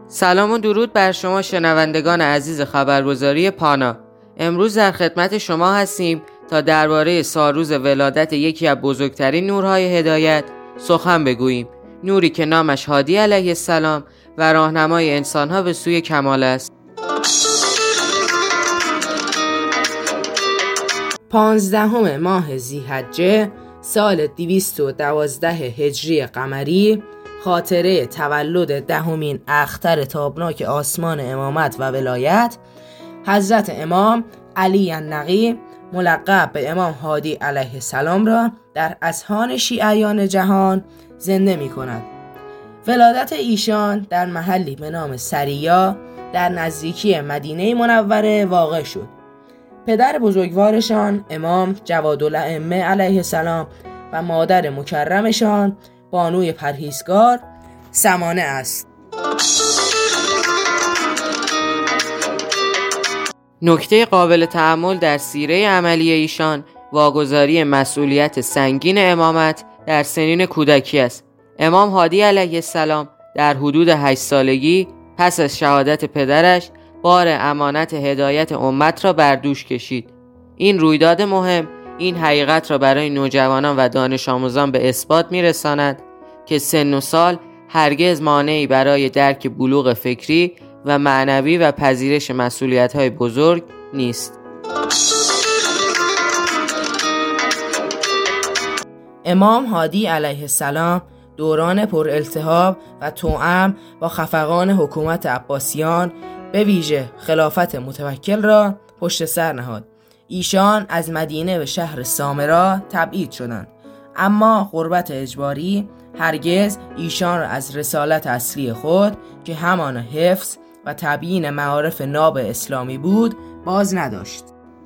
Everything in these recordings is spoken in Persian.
سلام و درود بر شما شنوندگان عزیز خبرگزاری پانا. امروز در خدمت شما هستیم تا درباره سالروز ولادت یکی از بزرگترین نورهای هدایت سخن بگوییم، نوری که نامش هادی علیه السلام و راهنمای انسانها به سوی کمال است. 15 ماه ذی‌حجه سال 212 هجری قمری، خاطره تولد 10مین اختر تابناک آسمان امامت و ولایت حضرت امام علی النقی ملقب به امام هادی علیه السلام را در اذهان شیعیان جهان زنده می کند. ولادت ایشان در محلی به نام سریا در نزدیکی مدینه منوره واقع شد. پدر بزرگوارشان امام جوادالائمه علیه السلام و مادر مکرمشان بانوی پرهیزگار سمانه است. نکته قابل تأمل در سیره عملی ایشان واگذاری مسئولیت سنگین امامت در سنین کودکی است. امام هادی علیه السلام در حدود 8 سالگی پس از شهادت پدرش بار امانت هدایت امت را بر دوش کشید. این رویداد مهم این حقیقت را برای نوجوانان و دانش آموزان به اثبات می‌رساند که سن و سال هرگز مانعی برای درک بلوغ فکری و معنوی و پذیرش مسئولیت‌های بزرگ نیست. امام هادی علیه السلام دوران پرالتهاب و توأم با خفقان حکومت عباسیان به ویژه خلافت متوکل را پشت سر نهاد. ایشان از مدینه به شهر سامرا تبعید شدند، اما غربت اجباری هرگز ایشان را از رسالت اصلی خود که همان حفظ و تبیین معارف ناب اسلامی بود باز نداشت.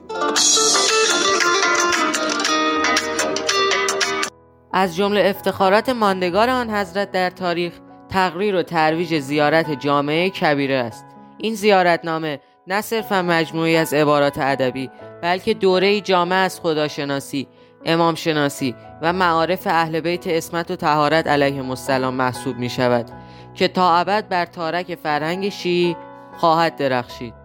از جمله افتخارات ماندگار آن حضرت در تاریخ تقریر و ترویج زیارت جامعه کبیره است. این زیارتنامه نه صرفاً مجموعی از عبارات ادبی بلکه دوره‌ای جامع از خداشناسی، امام شناسی و معارف اهل بیت عصمت و طهارت علیهم السلام محسوب می شود که تا ابد بر تارک فرهنگ شیعی خواهد درخشید.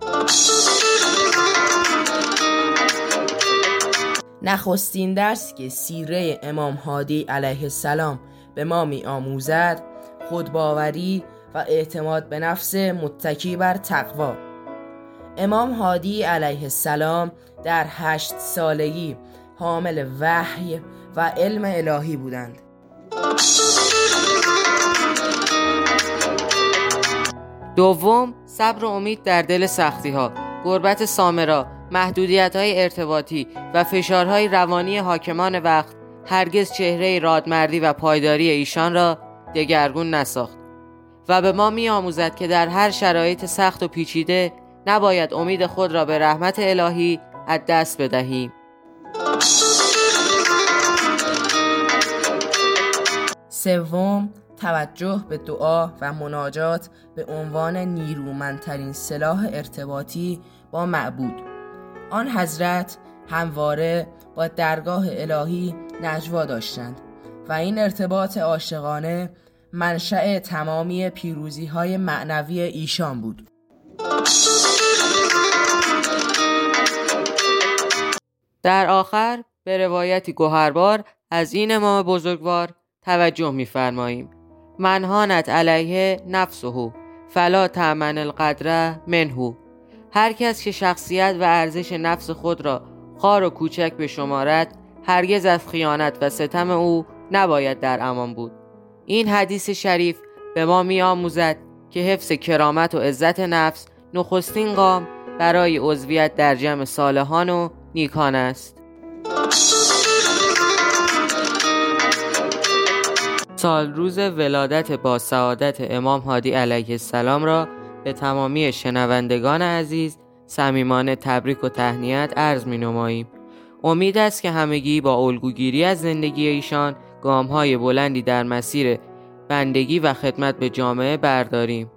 نخستین درس که سیره امام هادی علیه السلام به ما می آموزد خودباوری و اعتماد به نفس متکی بر تقوا. امام هادی علیه السلام در 8 سالگی حامل وحی و علم الهی بودند. دوم، صبر و امید در دل سختی ها. غربت سامرا، محدودیت های ارتباطی و فشارهای روانی حاکمان وقت هرگز چهره رادمردی و پایداری ایشان را دگرگون نساخت و به ما می آموزد که در هر شرایط سخت و پیچیده نباید امید خود را به رحمت الهی از دست بدهیم. سوم، توجه به دعا و مناجات به عنوان نیرومندترین سلاح ارتباطی با معبود. آن حضرت همواره با درگاه الهی نجوا داشتند و این ارتباط عاشقانه منشأ تمامی پیروزی‌های معنوی ایشان بود. در آخر به روایتی گوهربار از این امام بزرگوار توجه می‌فرماییم: من هانت علیه نفسه فلا تأمن القدر منه. هر کس که شخصیت و ارزش نفس خود را خوار و کوچک بشمارد هرگز از خیانت و ستم او نباید در امان بود. این حدیث شریف به ما می آموزد که حفظ کرامت و عزت نفس نخستین گام برای عضویت در جمع صالحان و نیکان است. سالروز ولادت با سعادت امام هادی علیه السلام را به تمامی شنوندگان عزیز صمیمانه تبریک و تهنیت عرض می نماییم. امید است که همگی با الگوگیری از زندگی ایشان گام‌های بلندی در مسیر بندگی و خدمت به جامعه برداریم.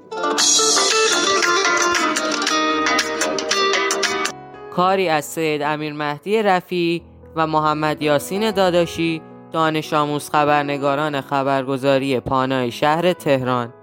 کاری از سید امیر مهدی رفیعی و محمد یاسین داداشی، دانش آموز خبرنگاران خبرگزاری پانای شهر تهران.